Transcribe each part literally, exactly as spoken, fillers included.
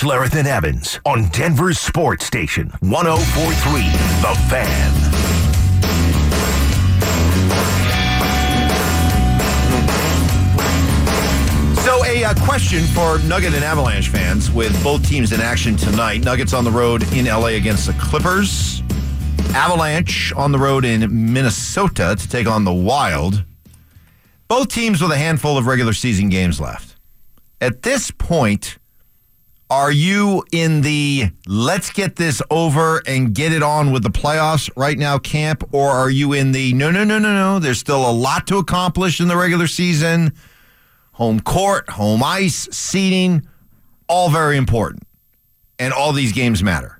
Schlereth and Evans on Denver's Sports Station, one oh four point three The Fan. So a uh, question for Nugget and Avalanche fans with both teams in action tonight. Nuggets on the road in L A against the Clippers. Avalanche on the road in Minnesota to take on the Wild. Both teams with a handful of regular season games left. At this point, are you in the let's get this over and get it on with the playoffs right now camp, or are you in the no, no, no, no, no, there's still a lot to accomplish in the regular season? Home court, home ice, seeding, all very important. And all these games matter.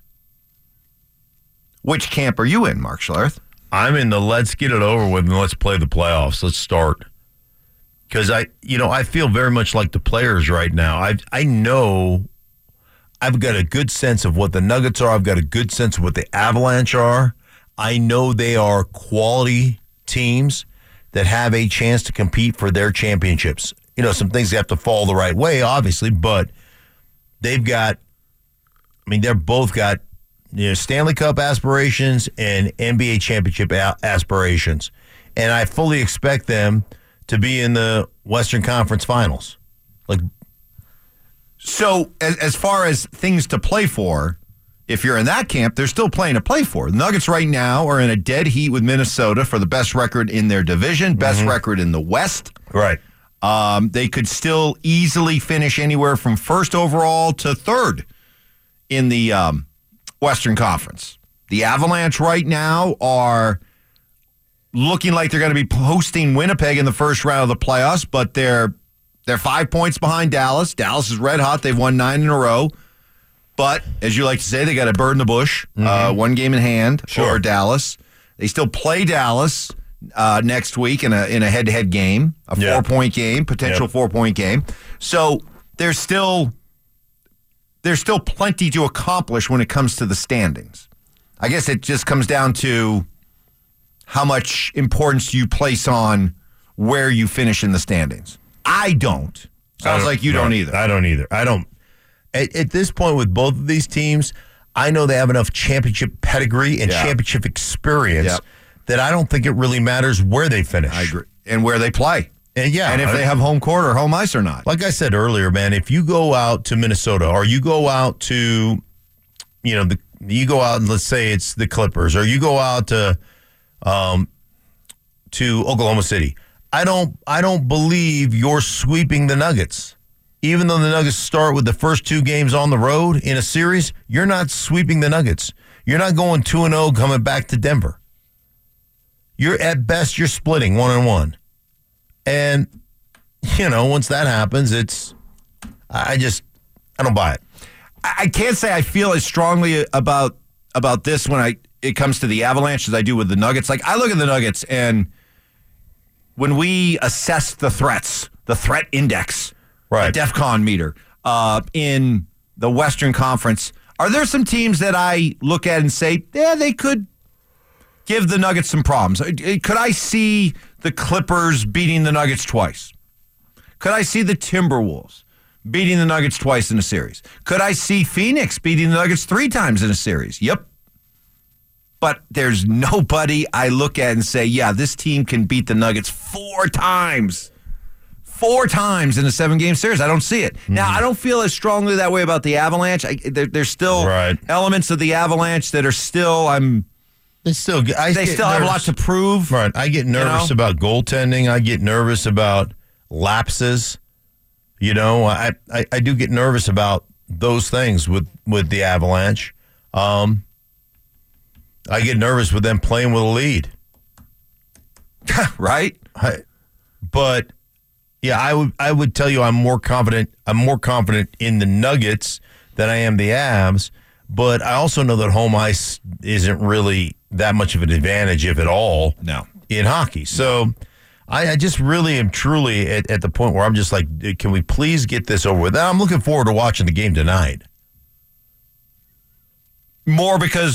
Which camp are you in, Mark Schlereth? I'm in the let's get it over with and let's play the playoffs. Let's start. Because I, you know, I feel very much like the players right now. I I know I've got a good sense of what the Nuggets are. I've got a good sense of what the Avalanche are. I know they are quality teams that have a chance to compete for their championships. You know, some things have to fall the right way, obviously, but they've got, I mean, they're both got, you know, Stanley Cup aspirations and N B A championship a- aspirations. And I fully expect them to be in the Western Conference Finals. Like, so as, as far as things to play for, if you're in that camp, they're still playing to play for. The Nuggets right now are in a dead heat with Minnesota for the best record in their division, best mm-hmm. record in the West. Right. Um, they could still easily finish anywhere from first overall to third in the um, Western Conference. The Avalanche right now are looking like they're going to be hosting Winnipeg in the first round of the playoffs, but they're they're five points behind Dallas. Dallas is red hot. They've won nine in a row. But, as you like to say, they got a bird in the bush, mm-hmm. uh, one game in hand sure. for Dallas. They still play Dallas Uh, next week in a in a head-to-head game, a yep. four-point game, potential yep. four-point game. So there's still there's still plenty to accomplish when it comes to the standings. I guess it just comes down to how much importance you place on where you finish in the standings. I don't. Sounds don't, like you no, don't either. I don't either. I don't. At, at this point with both of these teams, I know they have enough championship pedigree and yeah. championship experience yep. that I don't think it really matters where they finish. I agree. And where they play. And yeah. And if I, they have home court or home ice or not. Like I said earlier, man, if you go out to Minnesota or you go out to, you know, the you go out and let's say it's the Clippers or you go out to um to Oklahoma City. I don't I don't believe you're sweeping the Nuggets. Even though the Nuggets start with the first two games on the road in a series, you're not sweeping the Nuggets. You're not going two and oh coming back to Denver. You're at best, you're splitting one and one. And, you know, once that happens, it's, I just, I don't buy it. I can't say I feel as strongly about about this when I it comes to the Avalanche as I do with the Nuggets. Like, I look at the Nuggets, and when we assess the threats, the threat index, right. the DEFCON meter, uh, in the Western Conference, are there some teams that I look at and say, yeah, they could give the Nuggets some problems? Could I see the Clippers beating the Nuggets twice? Could I see the Timberwolves beating the Nuggets twice in a series? Could I see Phoenix beating the Nuggets three times in a series? Yep. But there's nobody I look at and say, yeah, this team can beat the Nuggets four times. Four times in a seven-game series. I don't see it. Mm-hmm. Now, I don't feel as strongly that way about the Avalanche. I, there, there's still right. elements of the Avalanche that are still, I'm... They still, I they still have a lot to prove. Right. I get nervous you know? about goaltending. I get nervous about lapses. You know, I, I, I do get nervous about those things with, with the Avalanche. Um, I get nervous with them playing with a lead. Right? I, but yeah, I would I would tell you I'm more confident. I'm more confident in the Nuggets than I am the Avs. But I also know that home ice isn't really that much of an advantage, if at all, no. in hockey. So I, I just really am truly at, at the point where I'm just like, can we please get this over with? I'm looking forward to watching the game tonight. More because what?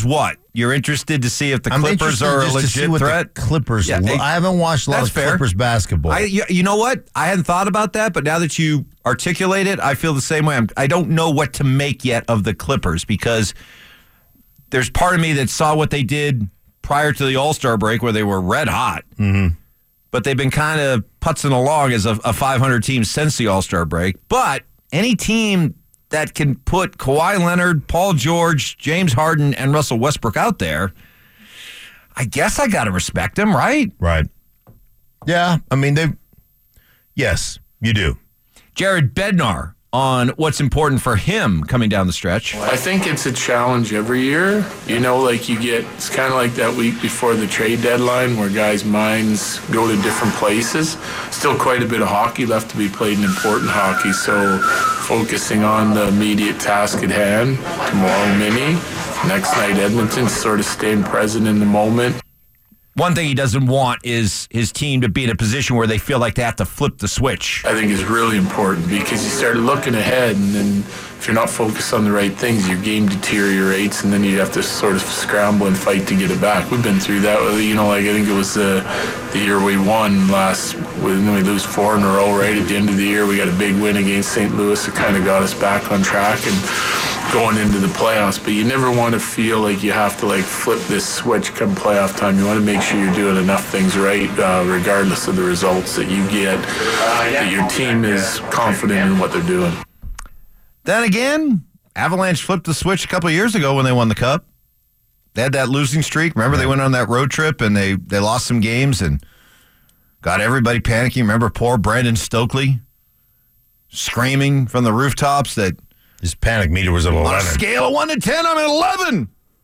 You're interested to see if the I'm Clippers interested are a just to see legit what threat? The Clippers. Yeah, lo- hey, I haven't watched a lot that's of fair. Clippers basketball. I, you, you know what? I hadn't thought about that, but now that you articulate it, I feel the same way. I'm, I don't know what to make yet of the Clippers because there's part of me that saw what they did prior to the All-Star break where they were red hot. Mm-hmm. But they've been kind of putzing along as a, a five hundred team since the All-Star break. But any team that can put Kawhi Leonard, Paul George, James Harden, and Russell Westbrook out there, I guess I got to respect them, right? Right. Yeah, I mean, they. Yes, you do. Jared Bednar on what's important for him coming down the stretch. I think it's a challenge every year. You know, like you get, it's kind of like that week before the trade deadline where guys' minds go to different places. Still quite a bit of hockey left to be played in important hockey, so focusing on the immediate task at hand. Tomorrow, Mini. Next night, Edmonton, sort of staying present in the moment. One thing he doesn't want is his team to be in a position where they feel like they have to flip the switch. I think is really important because you start looking ahead, and then if you're not focused on the right things, your game deteriorates, and then you have to sort of scramble and fight to get it back. We've been through that. You know, like I think it was the, the year we won last, when we lose four in a row right at the end of the year. We got a big win against Saint Louis that kind of got us back on track and going into the playoffs, but you never want to feel like you have to like flip this switch come playoff time. You want to make sure you're doing enough things right, uh, regardless of the results that you get, that your team is confident in what they're doing. Then again, Avalanche flipped the switch a couple of years ago when they won the Cup. They had that losing streak. Remember, they went on that road trip and they, they lost some games and got everybody panicking. Remember poor Brandon Stokely screaming from the rooftops that his panic meter was at eleven. On a scale of one to ten, I'm at eleven.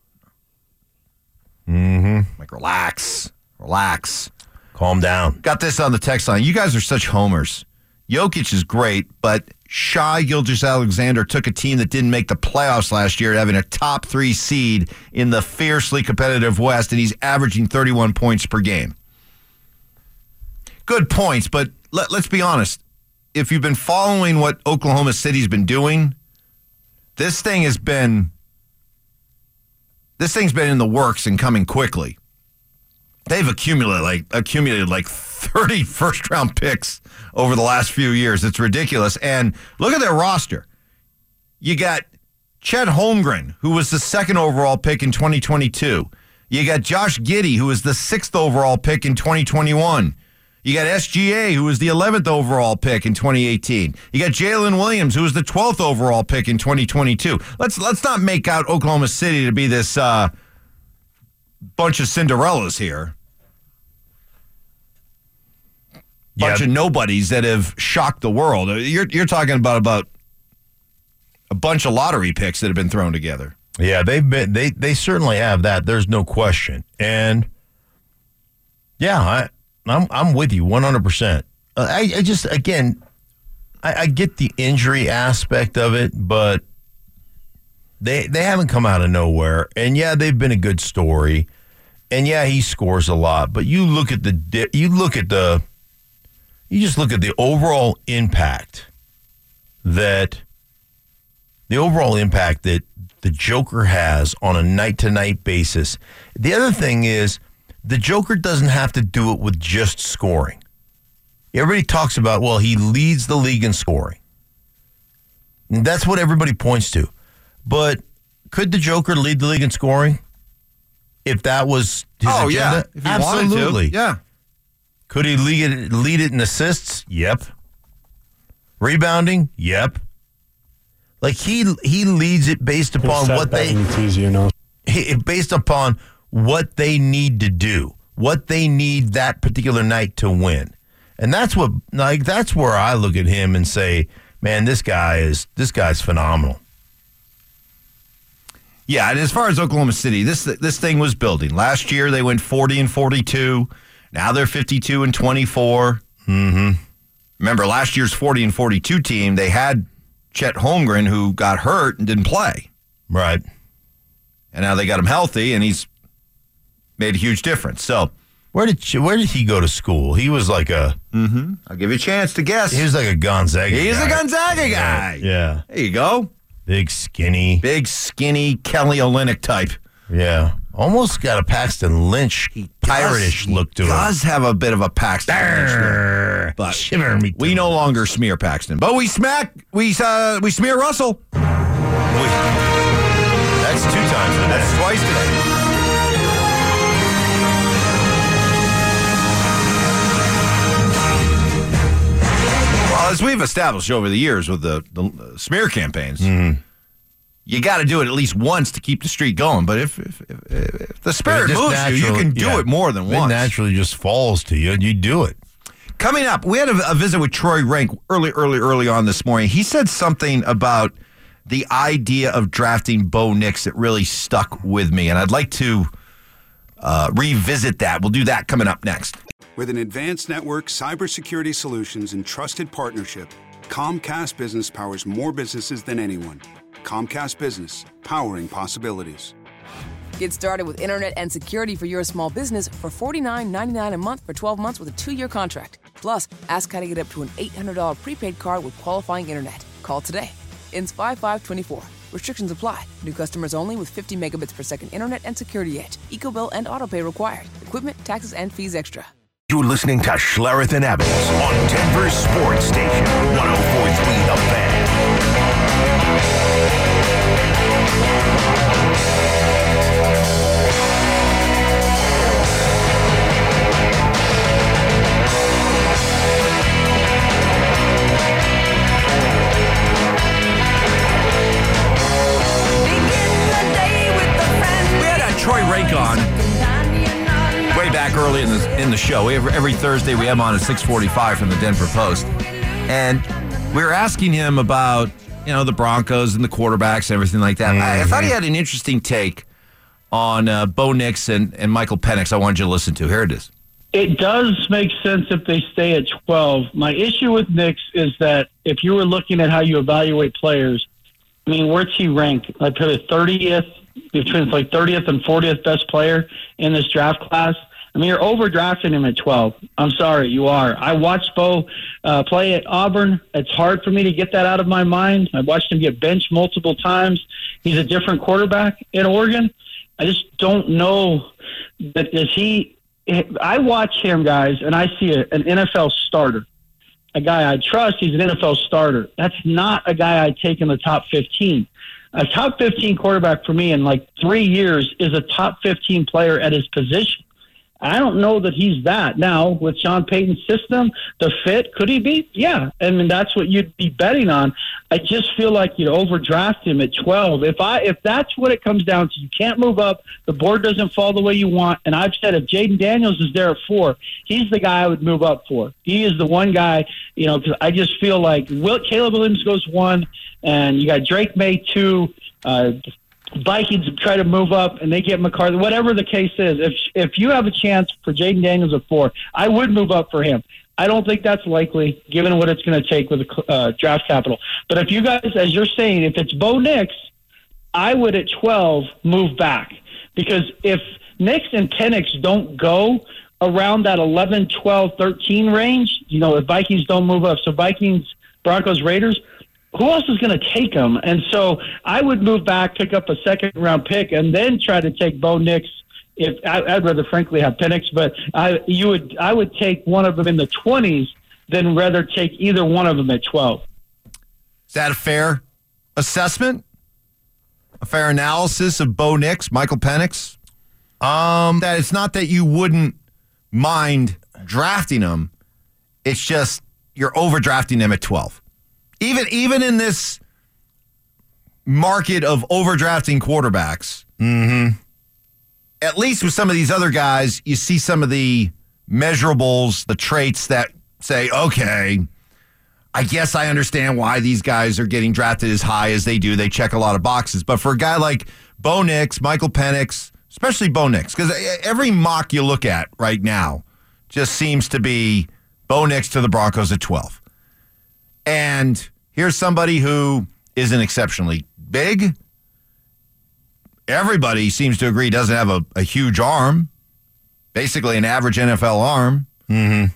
Mm-hmm. Like, relax. Relax. Calm down. Got this on the text line. You guys are such homers. Jokic is great, but Shai Gilgeous-Alexander took a team that didn't make the playoffs last year, having a top three seed in the fiercely competitive West, and he's averaging thirty-one points per game. Good points, but let, let's be honest. If you've been following what Oklahoma City's been doing, this thing has been this thing's been in the works and coming quickly. They've accumulated like accumulated like thirty first round picks over the last few years. It's ridiculous. And look at their roster. You got Chet Holmgren, who was the second overall pick in twenty twenty-two. You got Josh Giddey, who was the sixth overall pick in twenty twenty-one. You got S G A, who was the eleventh overall pick in twenty eighteen. You got Jalen Williams, who was the twelfth overall pick in twenty twenty-two. Let's let's not make out Oklahoma City to be this uh, bunch of Cinderellas here. Bunch Yeah. of nobodies that have shocked the world. You're you're talking about about a bunch of lottery picks that have been thrown together. Yeah, they've been they they certainly have that. There's no question. And yeah, I I'm I'm with you one hundred percent. I I just again I, I get the injury aspect of it, but they they haven't come out of nowhere. And yeah, they've been a good story. And yeah, he scores a lot, but you look at the you look at the you just look at the overall impact that the overall impact that the Joker has on a night-to-night basis. The other thing is the Joker doesn't have to do it with just scoring. Everybody talks about, well, he leads the league in scoring. And that's what everybody points to. But could the Joker lead the league in scoring if that was his oh, agenda? yeah. If he Absolutely. wanted to. Yeah. Could he lead it, lead it in assists? Yep. Rebounding? Yep. Like he he leads it based upon what they you know. he, based upon what they need to do, what they need that particular night to win. And that's what like that's where I look at him and say, man, this guy is this guy's phenomenal. Yeah, and as far as Oklahoma City, this this thing was building. Last year they went forty and forty-two. Now they're fifty-two and twenty-four. Mm-hmm. Remember last year's forty and forty-two team, they had Chet Holmgren, who got hurt and didn't play. Right. And now they got him healthy, and he's made a huge difference. So where did you, where did he go to school? He was like a mm-hmm. I'll give you a chance to guess. He was like a Gonzaga He's guy. a Gonzaga guy. Yeah. There you go. Big, skinny. Big, skinny Kelly Olynyk type. Yeah. Almost got a Paxton Lynch pirate-ish look to he him. does have a bit of a Paxton Lynch look, but Shiver me we no longer smear Paxton, but we smack we uh, we smear Russell. We, that's two times today. That's twice today. Well, as we've established over the years with the, the smear campaigns, mm-hmm. you got to do it at least once to keep the streak going. But if, if, if, if the spirit moves you, you can do yeah, it more than once. It naturally just falls to you, and you do it. Coming up, we had a, a visit with Troy Rank early, early, early on this morning. He said something about the idea of drafting Bo Nix that really stuck with me, and I'd like to uh, revisit that. We'll do that coming up next. With an advanced network, cybersecurity solutions, and trusted partnership, Comcast Business powers more businesses than anyone. Comcast Business, powering possibilities. Get started with internet and security for your small business for forty-nine ninety-nine a month for twelve months with a two-year contract. Plus, ask how to get up to an eight hundred dollars prepaid card with qualifying internet. Call today. Ends five five twenty-four. Restrictions apply. New customers only with fifty megabits per second internet and security edge. EcoBill and autopay required. Equipment, taxes, and fees extra. You're listening to Schlereth and Evans on Denver Sports Station, one oh four point three The Fan. We had uh, Troy Rank on way back early in the in the show. We have, every Thursday we have him on at six forty-five from the Denver Post. And we were asking him about, you know, the Broncos and the quarterbacks and everything like that. Mm-hmm. I, I thought he had an interesting take on uh, Bo Nix and, and Michael Penix I wanted you to listen to. Here it is. It does make sense if they stay at twelve. My issue with Nix is that if you were looking at how you evaluate players, I mean, where's he ranked? I put it thirtieth, between like thirtieth and fortieth best player in this draft class. I mean, you're overdrafting him at twelve. I'm sorry, you are. I watched Bo uh, play at Auburn. It's hard for me to get that out of my mind. I watched him get benched multiple times. He's a different quarterback in Oregon. I just don't know that is he. I watch him, guys, and I see a, an N F L starter, a guy I trust. He's an N F L starter. That's not a guy I'd take in the top fifteen. A top fifteen quarterback for me in like three years is a top fifteen player at his position. I don't know that he's that. Now, with Sean Payton's system, the fit, could he be? Yeah. I mean, that's what you'd be betting on. I just feel like you'd overdraft him at twelve. If I if that's what it comes down to, you can't move up, the board doesn't fall the way you want, and I've said if Jaden Daniels is there at four, he's the guy I would move up for. He is the one guy, you know, because I just feel like Will, Caleb Williams goes one, and you got Drake May two, uh, Vikings try to move up and they get McCarthy, whatever the case is. If if you have a chance for Jaden Daniels at four, I would move up for him. I don't think that's likely given what it's going to take with the uh, draft capital. But if you guys, as you're saying, if it's Bo Nix, I would at twelve move back. Because if Nix and Penix don't go around that eleven, twelve, thirteen range, you know, if Vikings don't move up, so Vikings, Broncos, Raiders, who else is going to take them? And so I would move back, pick up a second round pick, and then try to take Bo Nix. If I, I'd rather, frankly, have Penix, but I you would I would take one of them in the twenties than rather take either one of them at twelve. Is that a fair assessment? A fair analysis of Bo Nix, Michael Penix? Um, that it's not that you wouldn't mind drafting them. It's just you're overdrafting them at twelve. Even even in this market of overdrafting quarterbacks, mm-hmm. at least with some of these other guys, you see some of the measurables, the traits that say, okay, I guess I understand why these guys are getting drafted as high as they do. They check a lot of boxes. But for a guy like Bo Nix, Michael Penix, especially Bo Nix, because every mock you look at right now just seems to be Bo Nix to the Broncos at twelve. And here's somebody who isn't exceptionally big. Everybody seems to agree doesn't have a, a huge arm. Basically an average N F L arm. Mm-hmm.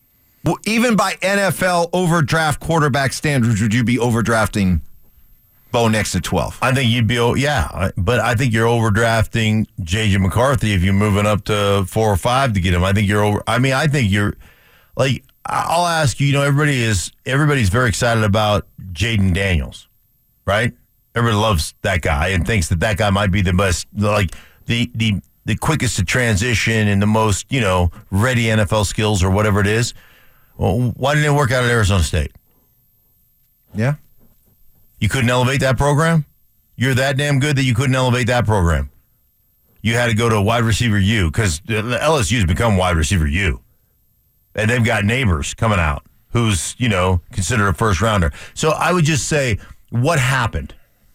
Well, even by N F L overdraft quarterback standards, would you be overdrafting Bo Nix at twelve. I think you'd be, yeah, but I think you're overdrafting J J McCarthy if you're moving up to four or five to get him. I think you're over. I mean, I think you're like. I'll ask you. You know, everybody is everybody's very excited about Jaden Daniels, right? Everybody loves that guy and thinks that that guy might be the best, like the the the quickest to transition and the most, you know, ready N F L skills or whatever it is. Well, why didn't it work out at Arizona State? Yeah. You couldn't elevate that program? You're that damn good that you couldn't elevate that program. You had to go to wide receiver U because L S U's become wide receiver U. And they've got Neighbors coming out who's, you know, considered a first rounder. So I would just say, what happened?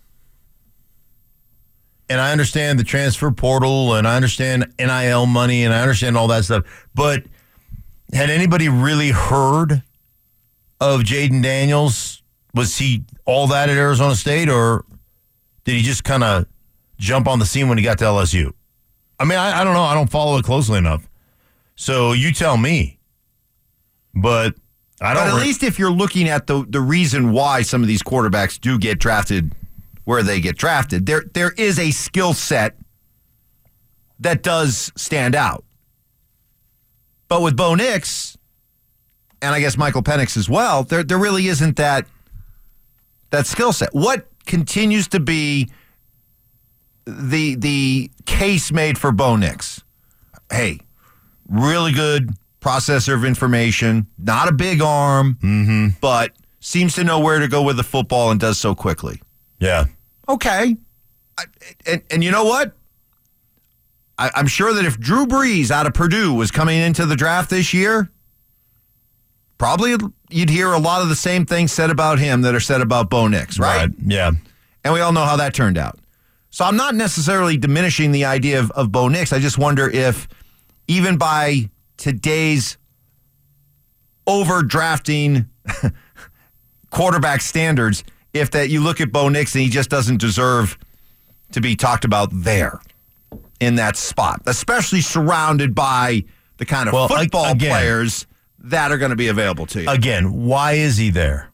And I understand the transfer portal and I understand N I L money and I understand all that stuff. But had anybody really heard of Jaden Daniels? Was he all that at Arizona State, or did he just kind of jump on the scene when he got to L S U? I mean, I, I don't know. I don't follow it closely enough. So you tell me. But I don't. But at re- least if you're looking at the the reason why some of these quarterbacks do get drafted where they get drafted, there there is a skill set that does stand out. But with Bo Nix, and I guess Michael Penix as well, there there really isn't that that skill set. What continues to be the the case made for Bo Nix? Hey, really good processor of information, not a big arm, mm-hmm. but seems to know where to go with the football and does so quickly. Yeah. Okay. I, and, and you know what? I, I'm sure that if Drew Brees out of Purdue was coming into the draft this year, probably you'd hear a lot of the same things said about him that are said about Bo Nix, right? Right. Yeah. And we all know how that turned out. So I'm not necessarily diminishing the idea of, of Bo Nix. I just wonder if even by today's overdrafting quarterback standards, if that you look at Bo Nix and he just doesn't deserve to be talked about there in that spot, especially surrounded by the kind of well, football again, players that are going to be available to you. Again, why is he there?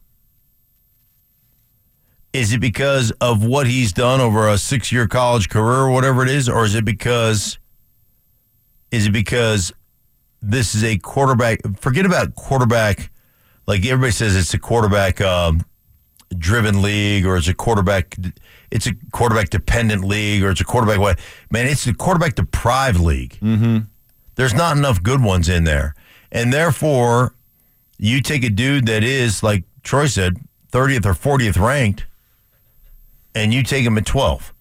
Is it because of what he's done over a six-year college career or whatever it is, or is it because is it because this is a quarterback? Forget about quarterback. Like everybody says, it's a quarterback um, driven league, or it's a quarterback. It's a quarterback dependent league, or it's a quarterback what? Man, it's a quarterback deprived league. Mm-hmm. There's not enough good ones in there, and therefore, you take a dude that is, like Troy said, thirtieth or fortieth ranked, and you take him at twelve.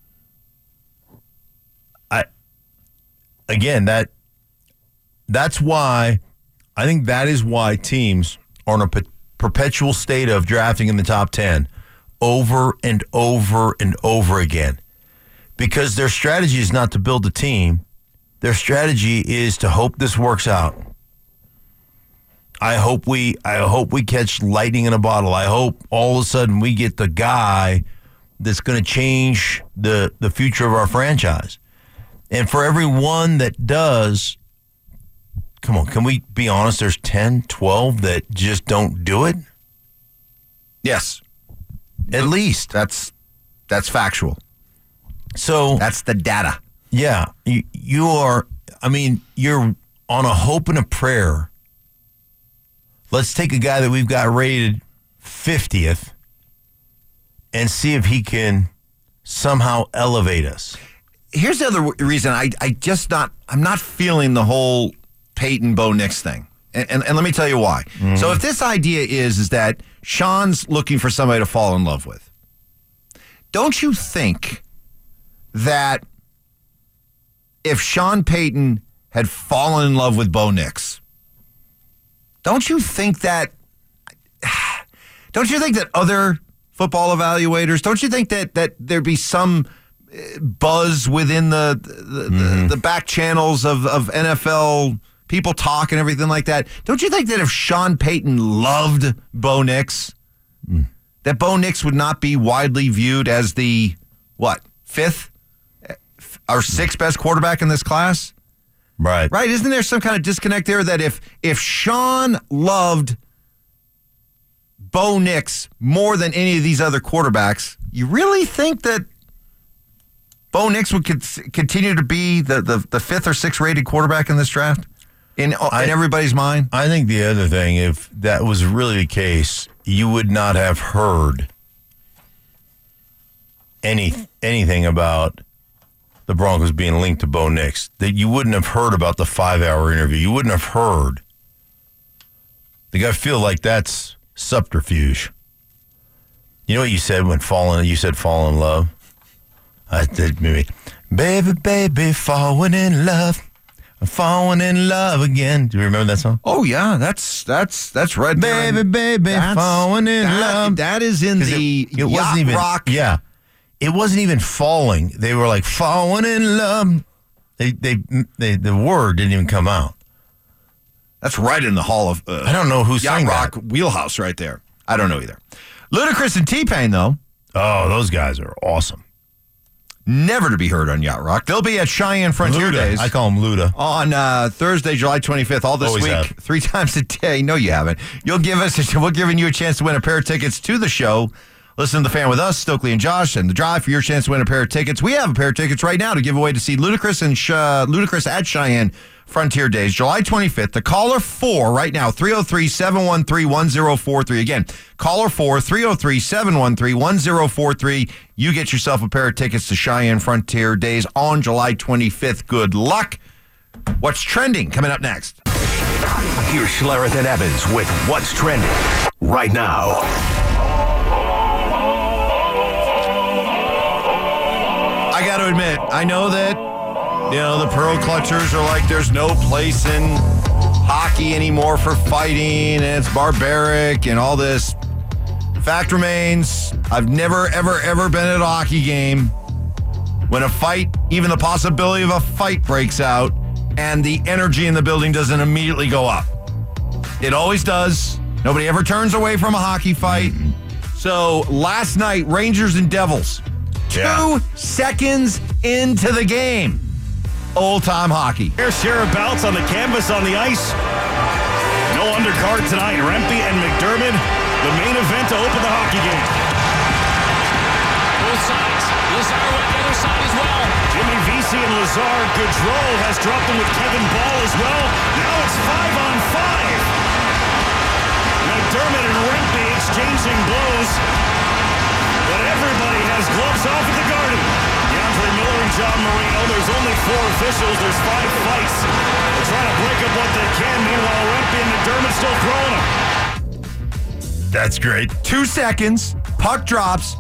I again that. That's why, I think that is why teams are in a pe- perpetual state of drafting in the top ten over and over and over again. Because their strategy is not to build a team. Their strategy is to hope this works out. I hope we I hope we catch lightning in a bottle. I hope all of a sudden we get the guy that's going to change the, the future of our franchise. And for every one that does, come on, can we be honest? There's ten, twelve that just don't do it? Yes. At least. That's that's factual. So that's the data. Yeah. You, you are, I mean, you're on a hope and a prayer. Let's take a guy that we've got rated fiftieth and see if he can somehow elevate us. Here's the other reason I, I just not, I'm not feeling the whole Peyton Bo Nix thing. And, and, and let me tell you why. Mm-hmm. So if this idea is, is that Sean's looking for somebody to fall in love with, don't you think that if Sean Payton had fallen in love with Bo Nix, don't you think that, don't you think that other football evaluators, don't you think that, that there'd be some buzz within the the, mm-hmm. the, the back channels of, of N F L people talk and everything like that? Don't you think that if Sean Payton loved Bo Nix, mm. that Bo Nix would not be widely viewed as the, what, fifth or sixth best quarterback in this class? Right. Right? Isn't there some kind of disconnect there that if if Sean loved Bo Nix more than any of these other quarterbacks, You really think that Bo Nix would con- continue to be the, the, the fifth or sixth rated quarterback in this draft? In, I, in everybody's mind? I think the other thing, if that was really the case, you would not have heard any anything about the Broncos being linked to Bo Nix. That you wouldn't have heard about the five-hour interview. You wouldn't have heard. Like, I feel like that's subterfuge. You know what you said when falling? You said fall in love. I did maybe, baby, baby, falling in love. I'm falling in love again. Do you remember that song? Oh yeah, that's that's that's right. Baby, there. baby, That's- falling in that- love. That is in 'Cause the it, it wasn't yacht even rock. Yeah, it wasn't even falling. They were like falling in love. They they, they the word didn't even come out. That's right in the hall of. Uh, I don't know who yacht sang rock that. wheelhouse right there. I don't know either. Ludacris and T-Pain though. Oh, those guys are awesome. Never to be heard on Yacht Rock. They'll be at Cheyenne Frontier Luda. Days. I call them Luda. On uh, Thursday, July twenty-fifth, all this Always week, have. three times a day. No, you haven't. You'll give us, we're giving you a chance to win a pair of tickets to the show. Listen to The Fan with us, Stokely and Josh, and The Drive for your chance to win a pair of tickets. We have a pair of tickets right now to give away to see Ludacris and Sh- Ludacris at Cheyenne Frontier Days, July twenty-fifth. The caller four right now, three oh three, seven one three, one oh four three. Again, caller four, three oh three, seven one three, one oh four three. You get yourself a pair of tickets to Cheyenne Frontier Days on July twenty-fifth. Good luck. What's trending coming up next? Here's Schlereth and Evans with What's Trending right now. I got to admit, I know that, you know, the Pearl Clutchers are like, there's no place in hockey anymore for fighting, and it's barbaric and all this. Fact remains, I've never, ever, ever been at a hockey game when a fight, even the possibility of a fight breaks out, and the energy in the building doesn't immediately go up. It always does. Nobody ever turns away from a hockey fight. So last night, Rangers and Devils, two Yeah. seconds into the game. Old-time hockey. Here's Sheriff Bounce on the canvas on the ice. No undercard tonight. Rempe and McDermott, the main event to open the hockey game. Both sides. Lazar went the other side as well. Jimmy Vesey and Lazar. Gaudreau has dropped him with Kevin Ball as well. Now it's five on five. McDermott and Rempe exchanging blows. But everybody has gloves off at the Garden. DeAndre Miller and John Marino. There's only four officials. There's five fights. They're trying to break up what they can. Meanwhile, Rempe and McDermott still throwing them. That's great. Two seconds, puck drops.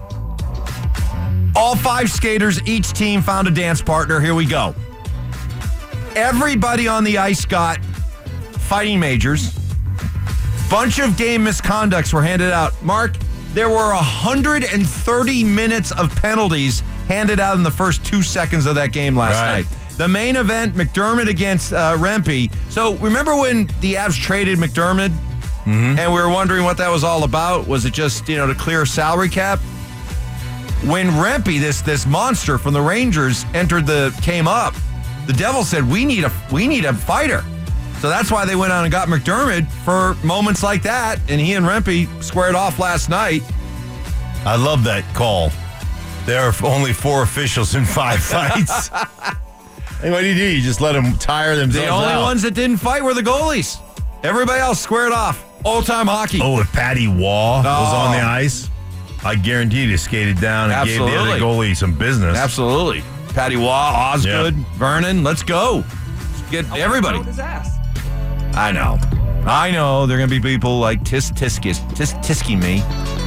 All five skaters, each team found a dance partner. Here we go. Everybody on the ice got fighting majors. Bunch of game misconducts were handed out. Mark, there were one hundred thirty minutes of penalties handed out in the first two seconds of that game last Right. night. The main event, McDermott against uh, Rempe. So remember when the Avs traded McDermott? Mm-hmm. And we were wondering what that was all about. Was it just, you know, to clear salary cap? When Rempe, this this monster from the Rangers, entered the came up, the Devils said, we need a we need a fighter. So that's why they went on and got McDermott for moments like that. And he and Rempe squared off last night. I love that call. There are only four officials in five fights. And what do you do? You just let them tire themselves The only out. ones that didn't fight were the goalies. Everybody else squared off. Old-time hockey. Oh, if Patty Waugh was Oh. on the ice, I guarantee you skated down and gave the Absolutely. other goalie some business. Absolutely. Patty Waugh, Osgood, Yeah. Vernon, let's go. Let's get everybody. I know. I know. There are going to be people like Tis Tiskis, Tis Tisky me.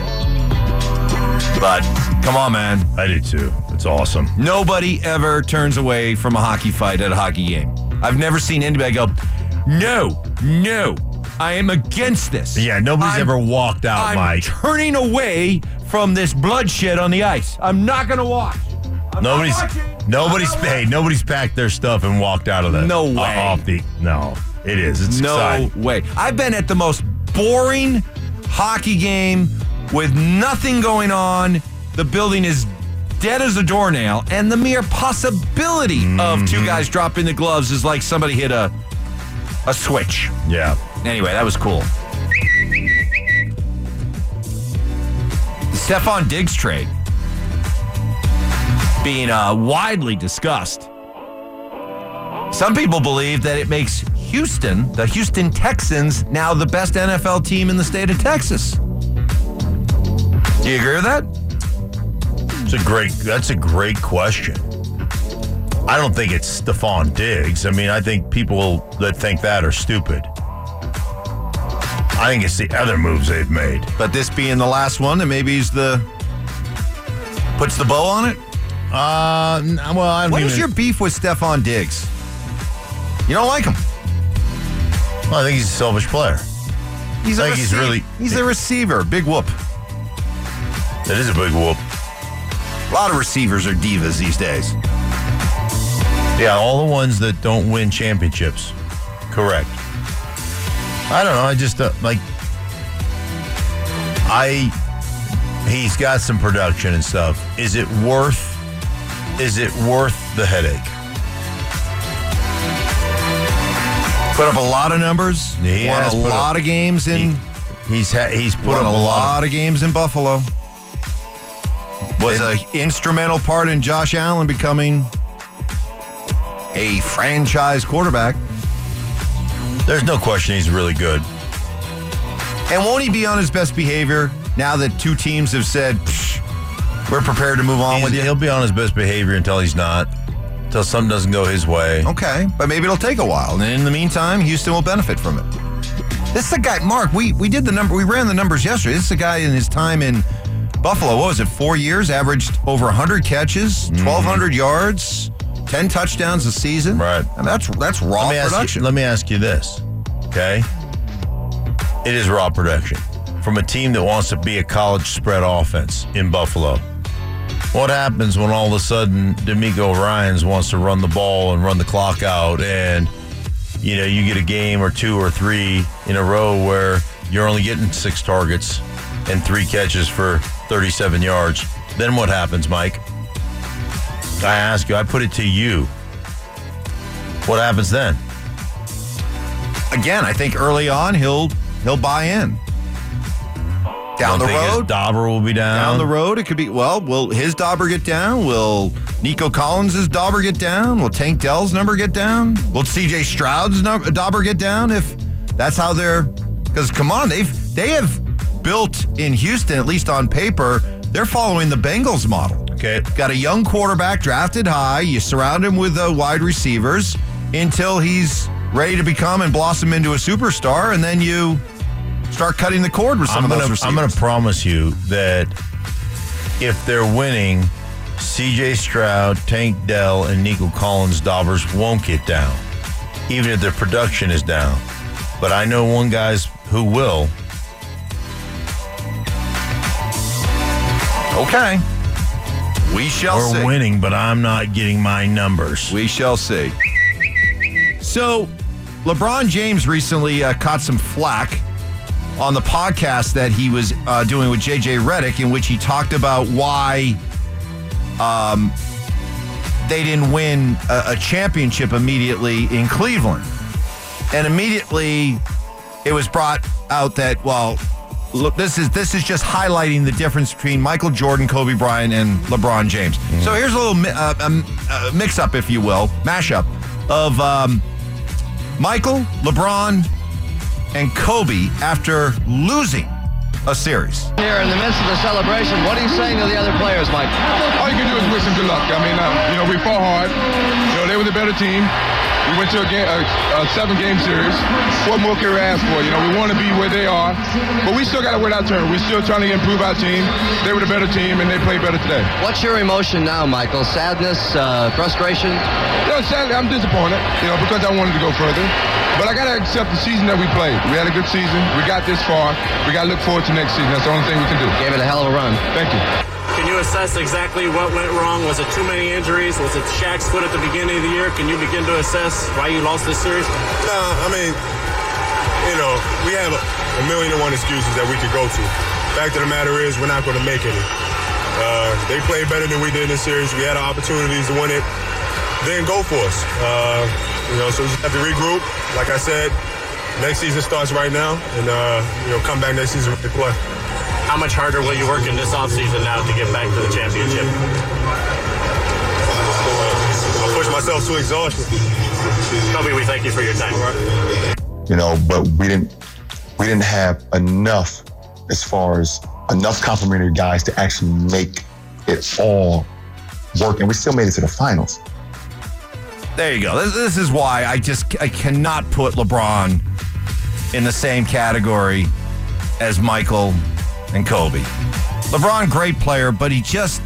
But come on, man. I do too. It's awesome. Nobody ever turns away from a hockey fight at a hockey game. I've never seen anybody go, no, no, I am against this. Yeah, nobody's I'm- ever walked out, I'm Mike. turning away from this bloodshed on the ice. I'm not going to watch. I'm not Nobody's watching. nobody's I'm not paid. Nobody's packed their stuff and walked out of the No uh, way. off the no. It is. It's No exciting. way. I've been at the most boring hockey game with nothing going on. The building is dead as a doornail, and the mere possibility Mm-hmm. of two guys dropping the gloves is like somebody hit a a switch. Yeah. Anyway, that was cool. The Stephon Diggs trade being uh, widely discussed. Some people believe that it makes Houston, the Houston Texans, now the best N F L team in the state of Texas. Do you agree with that? It's a great. That's a great question. I don't think it's Stephon Diggs. I mean, I think people that think that are stupid. I think it's the other moves they've made. But this being the last one, and maybe he's the puts the bow on it. Uh, well, I don't What even, is your beef with Stephon Diggs? You don't like him? Well, I think he's a selfish player. He's I a think he's receiver. really. He's a receiver. Big whoop. That is a big whoop. A lot of receivers are divas these days. Yeah, all the ones that don't win championships. Correct. I don't know. I just uh, like. I. He's got some production and stuff. Is it worth? Is it worth the headache? Put up a lot of numbers. He won has a put lot up- of games in. He, he's ha, he's put won up a a lot. lot of games in Buffalo. Was an instrumental part in Josh Allen becoming a franchise quarterback. There's no question he's really good. And won't he be on his best behavior now that two teams have said, we're prepared to move on He's, with you? He'll be on his best behavior until he's not. Until something doesn't go his way. Okay, but maybe it'll take a while. And in the meantime, Houston will benefit from it. This is the guy, Mark, we, we did the number, we ran the numbers yesterday. This is the guy in his time in Buffalo. What was it, four years? Averaged over one hundred catches, twelve hundred mm-hmm. yards, ten touchdowns a season. Right. I mean, that's, that's raw let me production. Ask you, let me ask you this, okay? It is raw production from a team that wants to be a college spread offense in Buffalo. What happens when all of a sudden D'Amico Ryans wants to run the ball and run the clock out, and you know you get a game or two or three in a row where you're only getting six targets and three catches for thirty-seven yards? Then what happens, Mike? I ask you, I put it to you. What happens then? Again, I think early on he'll he'll buy in. Down the road, Dauber will be down. Down the road, it could be, well, will his Dauber get down? Will Nico Collins' Dauber get down? Will Tank Dell's number get down? Will C J Stroud's number, Dauber get down? If that's how they're, because come on, they've they have built in Houston, at least on paper, they're following the Bengals model. Okay. Got a young quarterback drafted high. You surround him with uh, wide receivers until he's ready to become and blossom into a superstar, and then you start cutting the cord with some I'm of gonna, those receivers. I'm going to promise you that if they're winning, C J Stroud, Tank Dell, and Nico Collins Daubers won't get down, even if their production is down. But I know one guy's who will. Okay. We shall We're see. winning, but I'm not getting my numbers. We shall see. So, LeBron James recently uh, caught some flack on the podcast that he was uh, doing with J J Redick, in which he talked about why um, they didn't win a, a championship immediately in Cleveland. And immediately it was brought out that, well, look, this is this is just highlighting the difference between Michael Jordan, Kobe Bryant, and LeBron James. Mm. So here's a little uh, um, uh, mix-up, if you will, mashup of um, Michael, LeBron, and Kobe after losing a series. Here in the midst of the celebration, what are you saying to the other players, Mike? All you can do is wish them good luck. I mean, uh, you know, we fought hard. You know, they were the better team. We went to a, game, a, a seven-game series. What more can we ask for? You know, we want to be where they are, but we still got to win our turn. We're still trying to improve our team. They were the better team, and they played better today. What's your emotion now, Michael? Sadness, uh, frustration? You know, sadly, I'm disappointed, you know, because I wanted to go further. But I got to accept the season that we played. We had a good season. We got this far. We got to look forward to next season. That's the only thing we can do. Gave it a hell of a run. Thank you. Can you assess exactly what went wrong? Was it too many injuries? Was it Shaq's foot at the beginning of the year? Can you begin to assess why you lost this series? No, I mean, you know, we have a, a million and one excuses that we could go to. Fact of the matter is, we're not going to make any. Uh, they played better than we did in this series. We had our opportunities to win it. They didn't go for us. Uh, you know, so we just have to regroup. Like I said, next season starts right now, and uh, you know, come back next season to play. How much harder will you work in this offseason now to get back to the championship? I'll push myself to exhaustion. Kobe, we thank you for your time. You know, but we didn't we didn't have enough as far as enough complimentary guys to actually make it all work, and we still made it to the finals. There you go. This, this is why I just I cannot put LeBron in the same category as Michael and Kobe. LeBron, great player, but he just...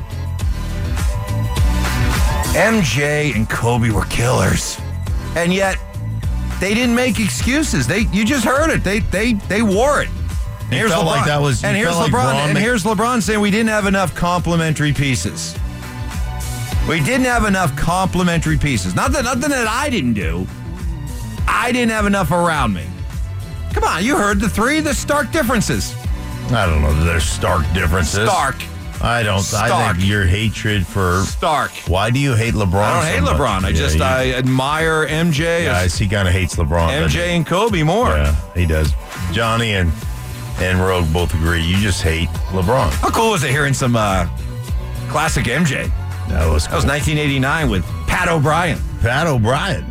M J and Kobe were killers. And yet, they didn't make excuses. They You just heard it. They they they wore it. And You here's felt LeBron. like that was- and you here's felt LeBron. like Bron and Mc- here's LeBron saying we didn't have enough complimentary pieces. We didn't have enough complimentary pieces. Not that nothing that I didn't do. I didn't have enough around me. Come on, you heard the three, the stark differences. I don't know. There's stark differences. Stark. I don't. Stark. I think your hatred for Stark. Why do you hate LeBron? I don't so hate much? LeBron. I Yeah, just you- I admire M J. Yeah, he kind of hates LeBron. M doesn't J he? and Kobe more. Yeah, he does. Johnny and and Rogue both agree. You just hate LeBron. How cool was it hearing some uh, classic M J? That was cool. That was nineteen eighty-nine with Pat O'Brien. Pat O'Brien.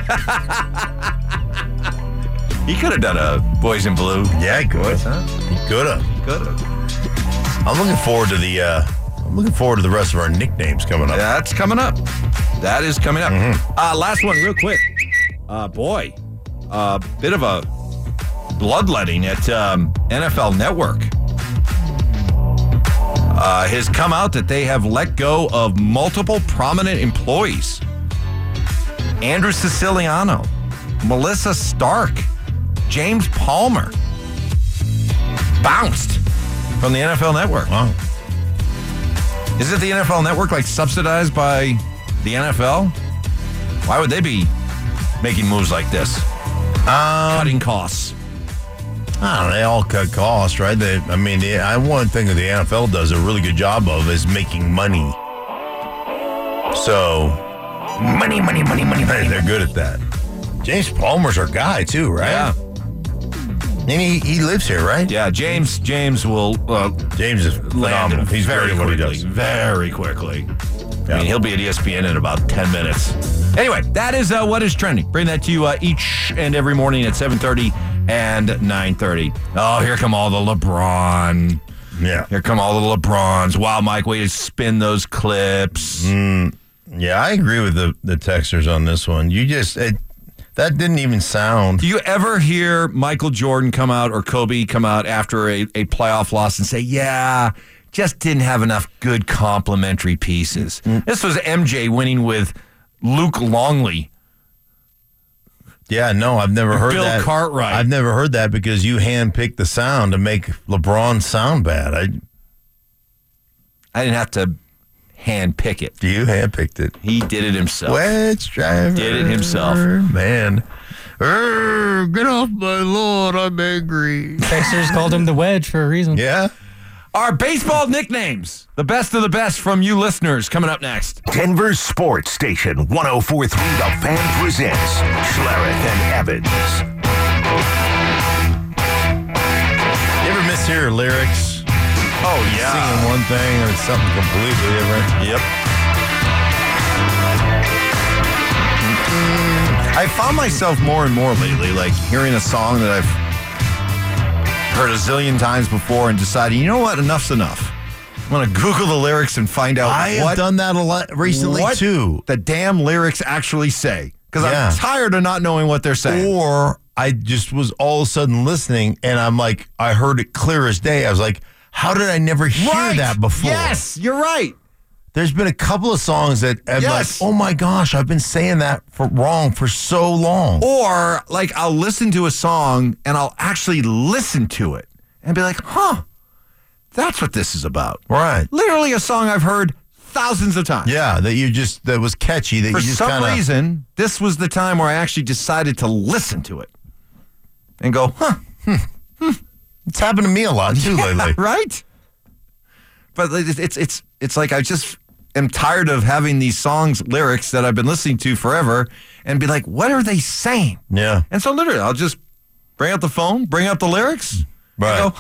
He could have done a Boys in Blue. Yeah, he could. Huh? He could have. Could have. I'm looking forward to the. Uh, I'm looking forward to the rest of our nicknames coming up. That's coming up. That is coming up. Mm-hmm. Uh, last one, real quick. Uh, boy, a uh, bit of a bloodletting at um, N F L Network. Uh, has come out that they have let go of multiple prominent employees. Andrew Siciliano, Melissa Stark, James Palmer bounced from the N F L Network. Wow. Isn't the N F L Network like subsidized by the N F L? Why would they be making moves like this? Um, Cutting costs. I don't know. They all cut costs, right? They, I mean, the, I one thing that the N F L does a really good job of is making money. So, money, money, money, money, money. They're good at that. James Palmer's our guy too, right? Yeah. And he, he lives here, right? Yeah, James James will uh, James is land phenomenal. He's very very good at what he quickly. does. Very quickly. Yeah. I mean, he'll be at E S P N in about ten minutes. Anyway, that is uh, what is trending. Bring that to you uh, each and every morning at seven thirty and nine thirty. Oh, here come all the LeBron. Yeah. Here come all the LeBrons. Wow, Mike, way to spin those clips. Mm, yeah, I agree with the, the texters on this one. You just, it, that didn't even sound. Do you ever hear Michael Jordan come out or Kobe come out after a, a playoff loss and say, yeah, just didn't have enough good complimentary pieces? Mm. This was M J winning with Luke Longley. Yeah, no, I've never heard Bill that. Cartwright. I've never heard that because you handpicked the sound to make LeBron sound bad. I, I didn't have to hand pick it. You handpicked it. He did it himself. Wedge driver. Did it himself. Man. Er, get off my lawn. I'm angry. Texters called him the Wedge for a reason. Yeah. Our baseball nicknames. The best of the best from you listeners coming up next. Denver Sports Station one oh four point three The Fan presents Schlereth and Evans. You ever mishear lyrics? Oh, yeah. Singing one thing and it's something completely different. Yep. I found myself more and more lately, like hearing a song that I've heard a zillion times before and deciding, you know what, enough's enough. I'm going to Google the lyrics and find out I what, have done that a lot recently, what too. the damn lyrics actually say. Because Yeah. I'm tired of not knowing what they're saying. Or I just was all of a sudden listening and I'm like, I heard it clear as day. I was like, how did I never hear Right. that before? Yes, you're right. There's been a couple of songs that I'm Yes. like, oh my gosh, I've been saying that for wrong for so long. Or, like, I'll listen to a song and I'll actually listen to it and be like, huh, that's what this is about. Right. Literally a song I've heard thousands of times. Yeah, that you just, that was catchy. That For you just some kinda, reason, this was the time where I actually decided to listen to it and go, huh. It's happened to me a lot too lately. Right? But it's, it's, it's, it's like I just am tired of having these songs, lyrics that I've been listening to forever and be like, what are they saying? Yeah. And so literally, I'll just bring out the phone, bring out the lyrics, Right. and go, huh,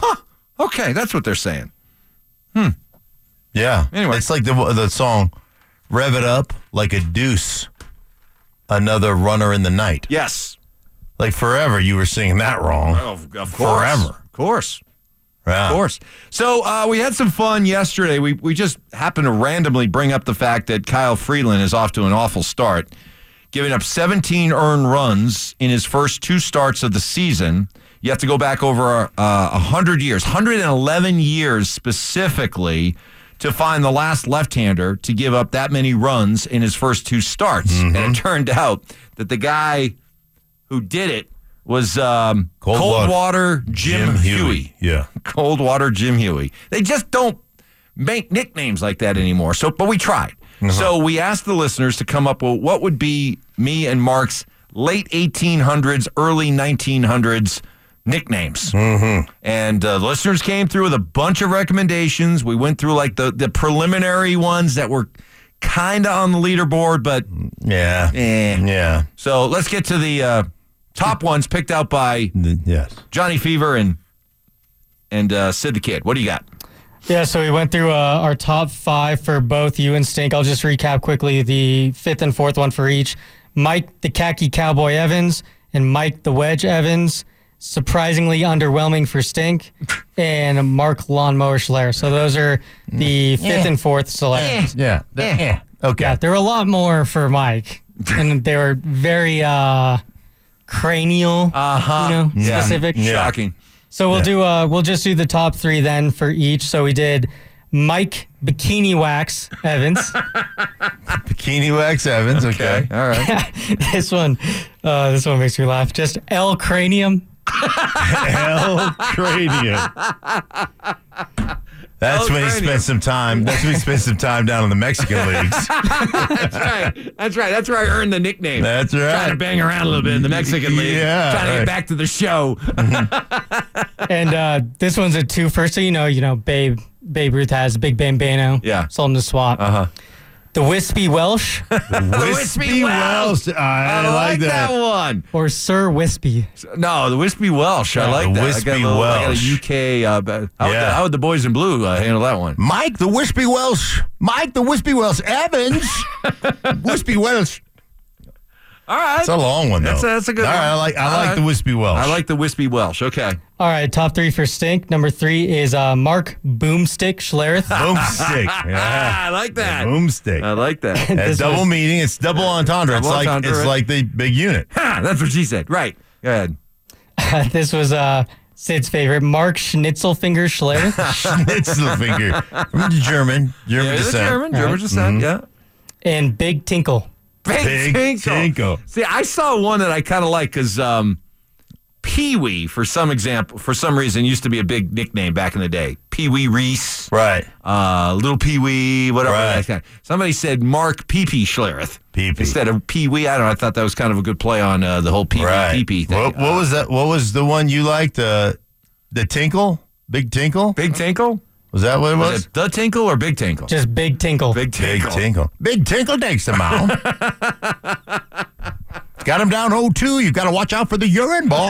Okay, that's what they're saying. Hmm. Yeah. Anyway. It's like the the song, Rev It Up Like a Deuce, Another Runner in the Night. Yes. Like forever you were singing that wrong. Oh, of course. Forever. Of course. Yeah. Of course. So uh, we had some fun yesterday. We we just happened to randomly bring up the fact that Kyle Freeland is off to an awful start, giving up seventeen earned runs in his first two starts of the season. You have to go back over uh, one hundred years, one hundred eleven years specifically, to find the last left-hander to give up that many runs in his first two starts. Mm-hmm. And it turned out that the guy who did it was um, Cold, Coldwater Jim, Jim Huey. Huey. Yeah. Coldwater Jim Huey. They just don't make nicknames like that anymore. So, but we tried. Uh-huh. So we asked the listeners to come up with what would be me and Mark's late eighteen hundreds, early nineteen hundreds nicknames. Mm-hmm. And uh, the listeners came through with a bunch of recommendations. We went through like the, the preliminary ones that were kind of on the leaderboard, but yeah. Eh. Yeah. So let's get to the uh, top ones picked out by yes. Johnny Fever and and uh, Sid the Kid. What do you got? Yeah, so we went through uh, our top five for both you and Stink. I'll just recap quickly the fifth and fourth one for each. Mike the Khaki Cowboy Evans and Mike the Wedge Evans. Surprisingly underwhelming for Stink. And Mark Lawnmower Schler. So those are the fifth Yeah. and fourth selections. Yeah. Yeah. yeah. Okay. Yeah, there were a lot more for Mike. And they were very uh, cranial, uh-huh. you know, Yeah. specific. Yeah. Shocking. So we'll Yeah. do uh we'll just do the top three then for each. So we did Mike Bikini Wax Evans. Bikini Wax Evans, okay. All right. this one uh this one makes me laugh. Just L Cranium. L Cranium. That's El when he Cranium. spent some time. That's when he spent some time down in the Mexican leagues. That's right. That's right. That's where I earned the nickname. That's right. Trying to bang around a little bit in the Mexican league. Yeah, Trying to right. get back to the show. And uh this one's a two first. So you know, you know, Babe Babe Ruth has Big Bambino. Yeah. Sold him to swap. Uh-huh. The Wispy Welsh. The Wispy Welsh. I, I, like like that. that one. Or Sir Wispy. No, the Wispy Welsh. I Yeah, like the that. Wispy I got a little- I got a Welsh. U K. Uh, how, would Yeah. the, how would the boys in blue uh, handle that one? Mike the Wispy Welsh. Mike the Wispy Welsh Evans. Wispy Welsh. All right. That's a long one, though. That's a, that's a good All one. right, I like I All like right. the Wispy Welsh. I like the Wispy Welsh. Okay. All right, top three for Stink. Number three is uh, Mark Boomstick Schlereth. Boomstick. Yeah. I like that. Boomstick. I like that. That's This double was- meaning. It's double entendre. Double it's like entendre, it's right. like the big unit. Ha, that's what she said. Right. Go ahead. This was uh, Sid's favorite, Mark Schnitzelfinger Schlereth. Schnitzelfinger. From German. German Yeah, the descent. German. German Right. descent. Yeah. And Big Tinkle. Big, Big Tinkle. Tinkle. See, I saw one that I kind of like because um, Pee Wee, for some example, for some reason, used to be a big nickname back in the day. Pee Wee Reese, Right. uh, Little Pee Wee, whatever. Right. That kind. Somebody said Mark Pee Pee Schlereth Pee Pee. instead of Pee Wee. I don't know. I thought that was kind of a good play on uh, the whole Pee Wee Right. Pee Pee thing. What, what was that? What was the one you liked? Uh, the Tinkle? Big Tinkle? Big Tinkle? Was that what it was? Was it the Tinkle or Big Tinkle? Just Big Tinkle. Big Big Tinkle. Tinkle. Big Tinkle takes them out. Got him down oh two. You've got to watch out for the urine ball.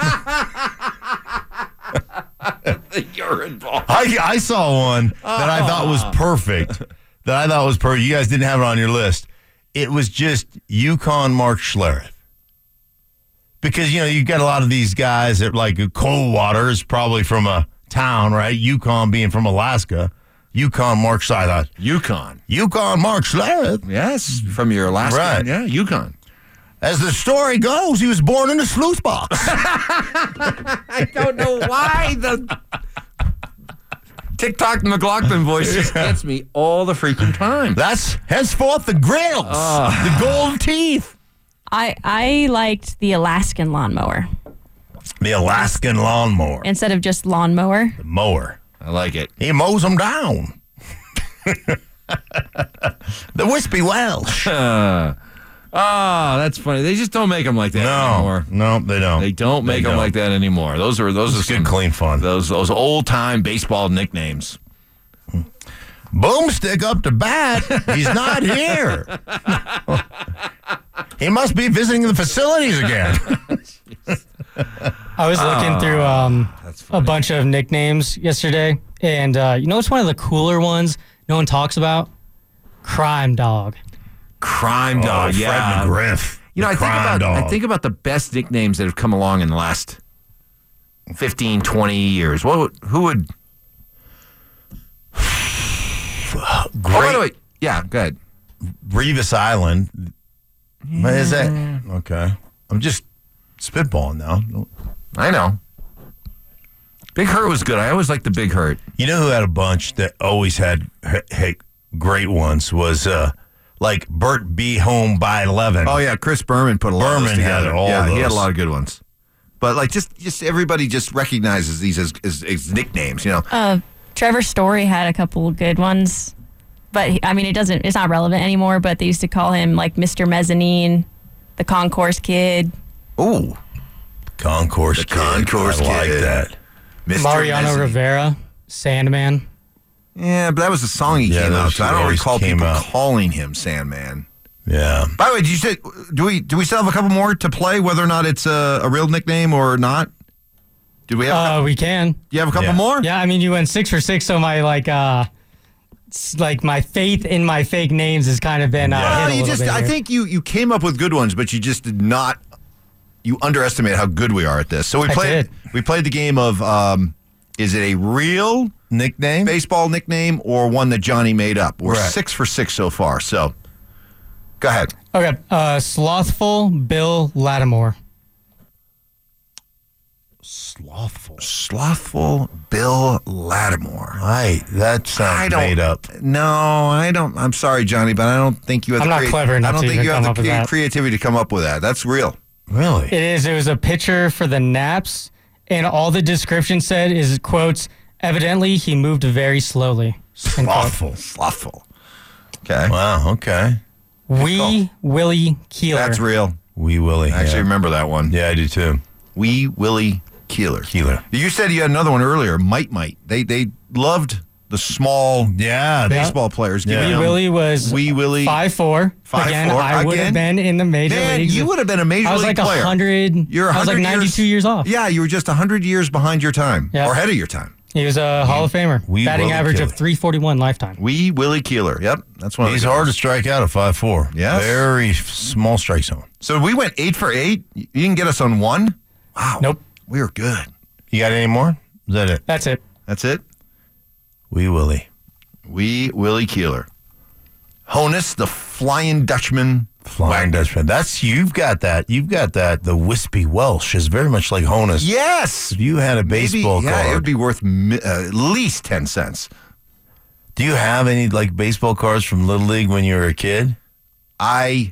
The urine ball. I, I saw one that I thought was perfect. That I thought was perfect. You guys didn't have it on your list. It was just Yukon Mark Schlereth. Because, you know, you've got a lot of these guys that, like, Coldwater is probably from a town, right? Yukon being from Alaska. Yukon Mark Schlereth. I thought, Yukon. Yukon Mark Schlereth. Yes, from your last Right. one. Yeah, Yukon. As the story goes, he was born in a sluice box. I don't know why the TikTok McLaughlin voice just gets me all the freaking time. That's henceforth the grills, the gold teeth. I I liked the Alaskan lawnmower The Alaskan lawnmower. instead of just lawnmower. The mower. I like it. He mows them down. The Wispy Welsh. Uh, oh, that's funny. They just don't make them like that No, anymore. no, they don't. They don't make They them don't. like that anymore. Those are those It's are good, some, clean fun. those those old time baseball nicknames. Boomstick up to bat. He's not here. He must be visiting the facilities again. I was looking through um, That's a bunch of nicknames yesterday, and uh, you know what's one of the cooler ones no one talks about? Crime Dog. Crime Dog, oh, yeah. Fred McGriff. You know, I think about Dog. I think about the best nicknames that have come along in the last fifteen, twenty years. What would, who would? Great. Oh, by the way, yeah, go ahead. Revis Island. What is that? Okay. I'm just spitballing now. I know. Big Hurt was good. I always liked the Big Hurt. You know who had a bunch that always had hey, great ones was uh, like Bert B. Home by eleven. Oh, yeah. Chris Berman put a lot Berman of those together. had all yeah, those. he had a lot of good ones. But like just, just everybody just recognizes these as, as, as nicknames, you know. Uh, Trevor Story had a couple good ones. But, he, I mean, it doesn't, it's not relevant anymore, but they used to call him, like, Mister Mezzanine, the Concourse Kid. Ooh. Concourse the Kid. Concourse I like Kid. that. Mister Mariano Mezzanine. Rivera, Sandman. Yeah, but that was a song he Yeah, came out those to. I don't always recall came people out. calling him Sandman. Yeah. By the way, did you say, do we do we still have a couple more to play, whether or not it's a, a real nickname or not? Do we have? a Uh, couple, we can. do you have a couple Yeah. more? Yeah, I mean, you went six for six, so my, like, uh, s- like my faith in my fake names has kind of been uh, Well, hit a you little just, bit I here. think you you came up with good ones, but you just did not. You underestimate how good we are at this. So we I played. did. We played the game of. Um, is it a real Nickname? baseball nickname or one that Johnny made up? We're Right. six for six so far. So, go ahead. Okay, uh, Slothful Bill Lattimore. Slothful. Slothful Bill Lattimore. Right. That sounds I don't- made up. No, I don't. I'm sorry, Johnny, but I don't think you have. I'm the not crea- clever enough I don't to think even you have come the up with crea- that. creativity to come up with that. That's real. Really? It is. It was a pitcher for the Naps, and all the description said is, quotes, evidently he moved very slowly. End quote. Slothful. Slothful. Okay. Wow. Okay. Wee Willie Keeler. That's real. Wee Willie. I actually yeah. remember that one. Yeah, I do too. Wee Willie Keeler. Keeler. You said you had another one earlier, Mite Mite. They they loved the small Yeah. baseball players. Yeah. giving Wee them- Willie was Wee Willie. five four. Five Again, four. I would Again? have been in the major Man, leagues. you would have been a major I was league like player. one hundred. You're I was like one hundred ninety-two years, off. Yeah, you were just one hundred years behind your time. Yeah. Or ahead of your time. He was a Hall of Famer. Wee Batting Willie average Keeler. of three forty-one lifetime. Wee Willie Keeler. Yep, that's one. He's of the hard to strike out at five four. Yes. Very small strike zone. So we went eight for eight. You didn't get us on one. Wow. Nope. We were good. You got any more? Is that it? That's it. That's it. Wee Willie. Wee Willie Keeler. Honus, the Flying Dutchman. Flying Dutchman. That's you've got that. You've got that. The wispy Welsh is very much like Honus. Yes. If you had a baseball Maybe, yeah, card, it would be worth mi- uh, at least ten cents. do you have any like baseball cards from Little League when you were a kid? I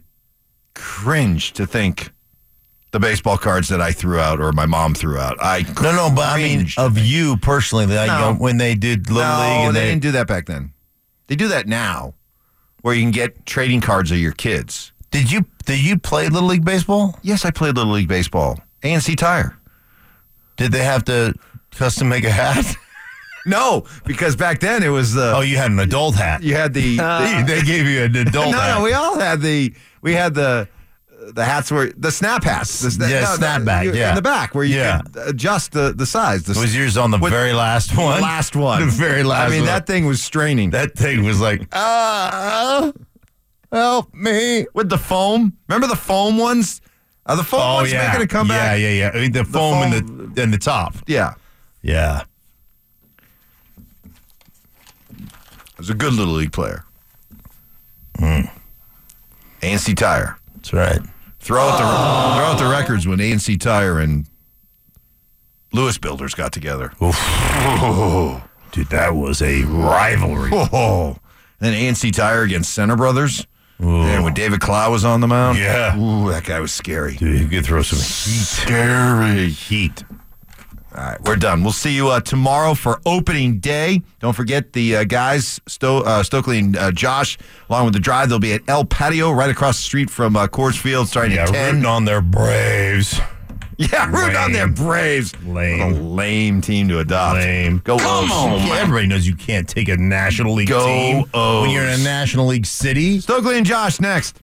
cringe to think the baseball cards that I threw out or my mom threw out. I No, no, but I mean cringe to of think. you personally. Like, No. you know, when they did Little no, League, and they, they, didn't do that back then. They do that now, where you can get trading cards of your kids. did you did you play Little League baseball? Yes, I played Little League baseball. A N C Tire. Did they have to custom make a hat? No, because back then it was the. Oh, you had an adult hat. You had the. they, they gave you an adult no, hat. no, we all had the. We had the. The hats were the snap hats. The, sna- Yeah, no, the- snapback, you- yeah. in the back where you Yeah. could adjust the, the size. The, Was yours on the with- very last one? The last one. The very last I mean, one. that thing was straining. That thing was like, ah, help me. With the foam. Remember the foam ones? Are the foam Oh, ones yeah. making a comeback? Yeah, yeah, yeah. I mean, the, foam, foam- in the in the top. Yeah. Yeah. I was a good Little League player. Mm. A N C Tire. That's right. Throw out the throw out the records when A N C Tire and Lewis Builders got together. Oof. Dude, that was a rivalry. Oh. Then A N C Tire against Center Brothers. Ooh. And when David Clow was on the mound. Yeah. Ooh, that guy was scary. Dude, he could throw some heat. Scary. Heat. All right, we're done. We'll see you uh, tomorrow for opening day. Don't forget the uh, guys, Sto- uh, Stokely and uh, Josh, along with the drive. They'll be at El Patio right across the street from uh, Coors Field starting Yeah, at ten. rooting on their Braves. Yeah, rooting on their Lame. Braves. Lame. What a lame team to adopt. Lame. Go Come O's. on, man. Everybody knows you can't take a National League Go team O's. when you're in a National League city. Stokely and Josh next.